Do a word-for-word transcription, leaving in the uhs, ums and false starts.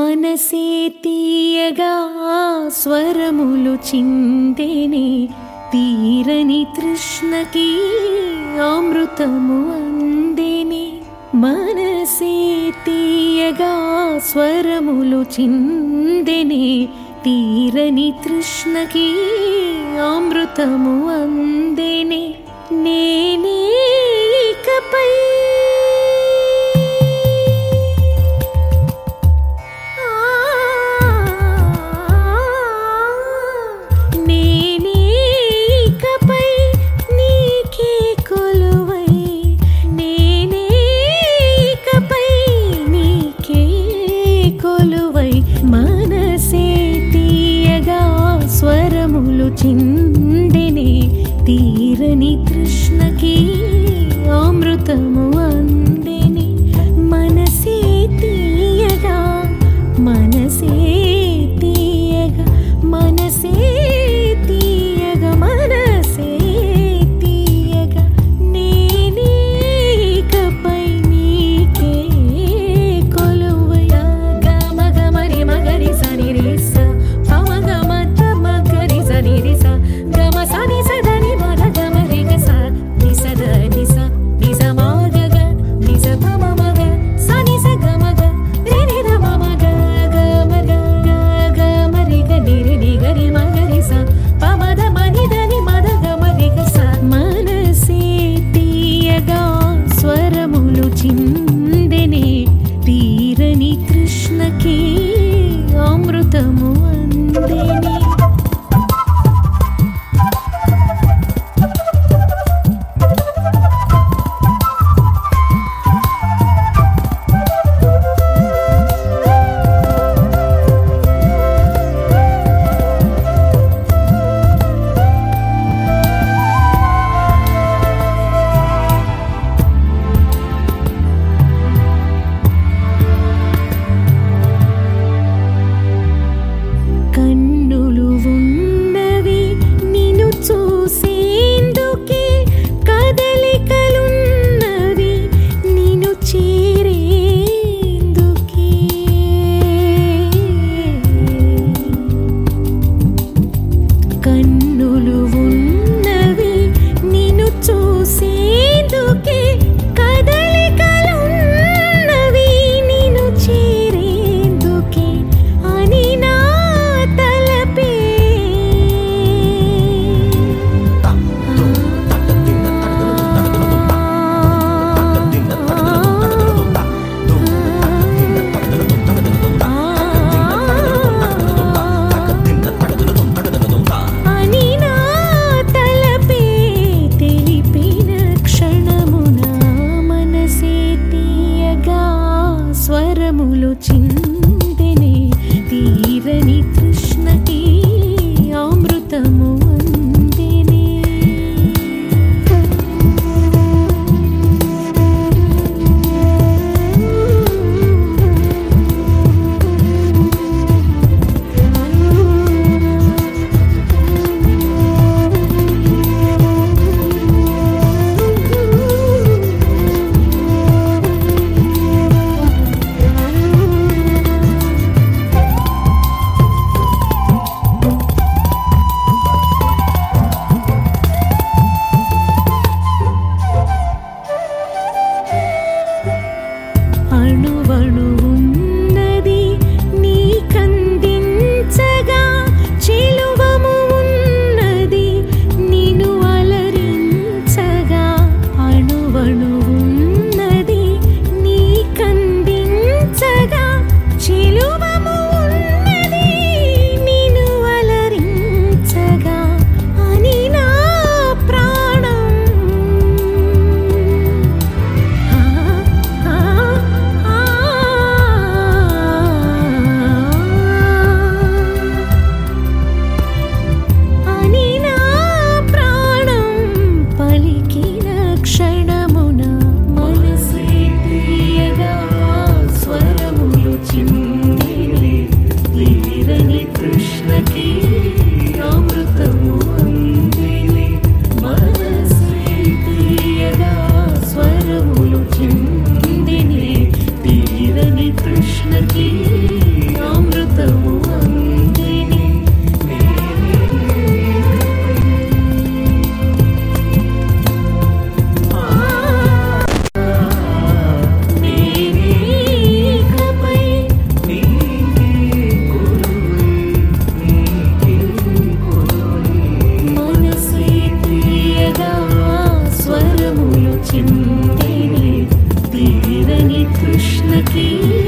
మనసే తీయగా స్వరములు చిందెనే తీరని తృష్ణకి అమృతము అందెనే మనసే తీయగా స్వరములు చిందెనే తీరని తృష్ణకి అమృతము అందెనే నేనే ఇకపై మనసే తీయగా స్వరములు చిందెనే తీరని తృష్ణకి అమృతము అందెనే మనసే తీయగా మనసే తీయగా మనసే తీయగా మనసే తీయగా నేనే ఇకపై నీకే కొలువై గమ గమరి మగరి సని రి స పమ గమ తమ గరి సని రి స గమ సని సదని మద గమ రి గ స ని సదని కృష్ణకి